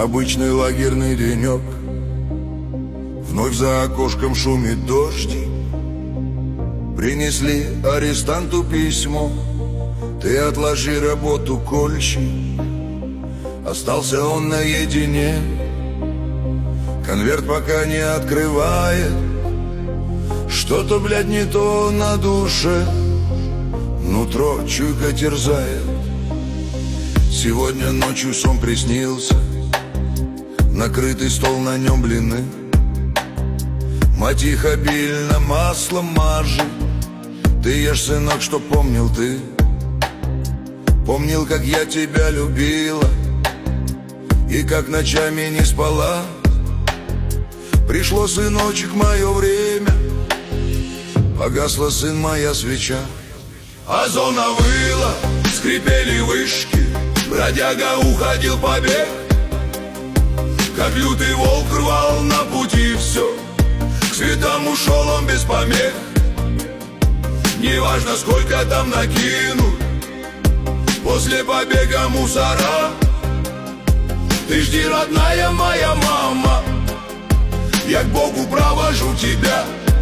Обычный лагерный денек. Вновь за окошком шумит дождь. Принесли арестанту письмо. Ты отложи работу, кольщик. Остался он наедине. Конверт пока не открывает. Что-то, блядь, не то на душе. Нутро чуйка терзает. Сегодня ночью сон приснился. Накрытый стол, на нем блины. Мать их обильно маслом мажет. Ты ешь, сынок, что помнил ты. Помнил, как я тебя любила. И как ночами не спала. Пришло, сыночек, мое время. Погасла, сын, моя свеча. Озона выла, скрипели вышки. Бродяга уходил побег. Как лютый волк рвал на пути все. К светам ушел он без помех. Неважно, сколько там накинут. После побега мусора. Ты жди, родная моя мама. Я к Богу провожу тебя.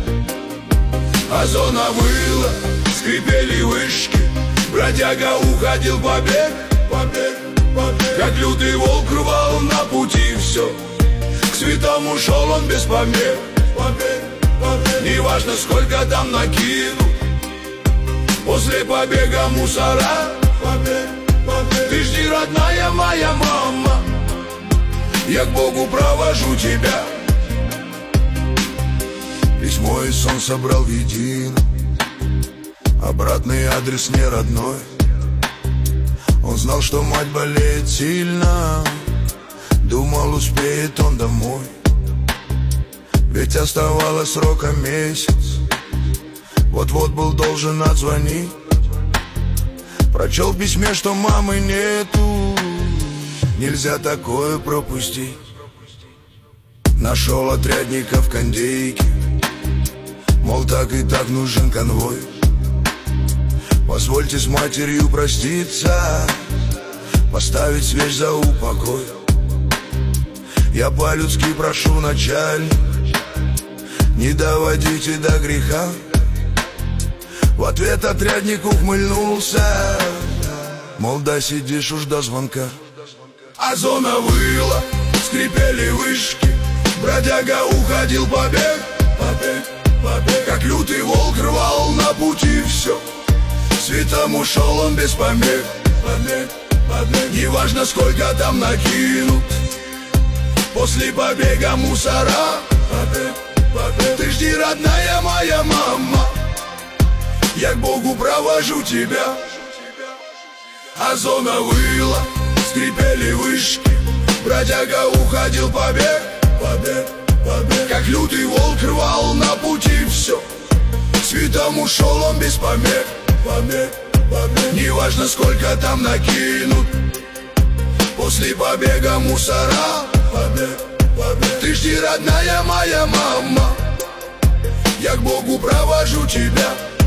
Озона выла, скрипели вышки. Бродяга уходил побег. Как лютый волк рвал на пути все. К светам ушел он без помех. Неважно, сколько там накинут. После побега мусора. Ты жди, родная моя мама. Я к Богу провожу тебя. Письмо и сон собрал в едино. Обратный адрес не родной. Он знал, что мать болеет сильно. Думал, успеет он домой. Ведь оставалось срока месяц. Вот-вот был должен отзвонить. Прочел в письме, что мамы нету. Нельзя такое пропустить. Нашел отрядника в кондейке. Мол, так и так нужен конвой. Позвольте с матерью проститься. Поставить свеч за упокой. Я по-людски прошу, начальник, не доводите до греха. В ответ отрядник ухмыльнулся. Мол, да сидишь уж до звонка. Озона выла, скрипели вышки. Бродяга уходил побег. Как лютый волк рвал на пути все. Светом ушел он без помех. Неважно, сколько там накинут. После побега мусора. Ты жди, родная моя мама. Я к Богу провожу тебя. Озона выла, скрипели вышки. Бродяга уходил побег. Как лютый волк рвал на пути все. Светом ушел он без помех. Неважно, сколько там накинут. После побега мусора. Ты жди, родная моя мама. Я к Богу провожу тебя.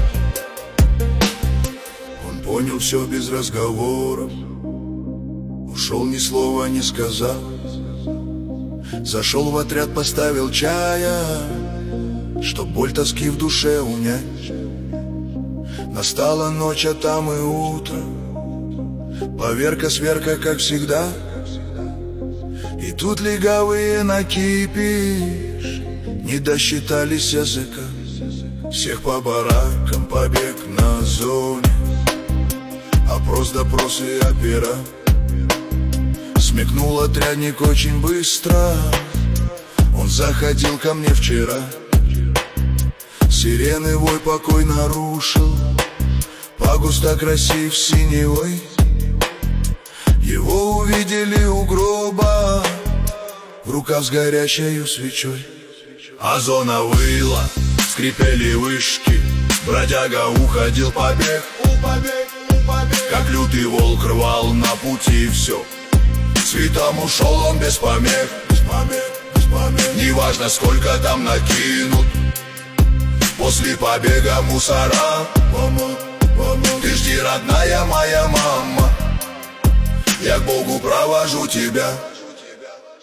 Он понял все без разговоров. Ушел, ни слова не сказав. Зашел в отряд, поставил чая, чтоб боль тоски в душе унять. Настала ночь, а там и утро. Поверка-сверка, как всегда. И тут легавые накипишь не досчитались языка. Всех по баракам, побег на зоне. Опрос, допрос и опера. Смекнул отрядник очень быстро. Он заходил ко мне вчера. Сирены вой покой нарушил. Погусто красив синевой. Его увидели у гроба, в руках с горящей свечой. Озона выла, скрипели вышки. Бродяга уходил побег. Как лютый волк рвал на пути все. Светом ушел он без помех. Неважно, сколько там накинут. После побега мусора. Ты жди, родная моя мама. Я к Богу провожу тебя.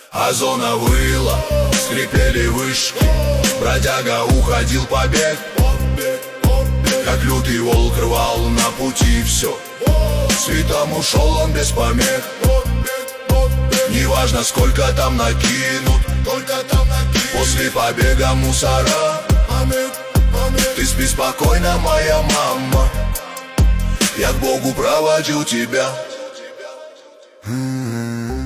А зона выла, скрипели вышки, бродяга уходил побег. Как лютый волк рвал на пути все, светом ушел он без помех. Неважно, сколько там накинут, после побега мусора. Ты спи спокойно, моя мама, я к Богу проводил тебя.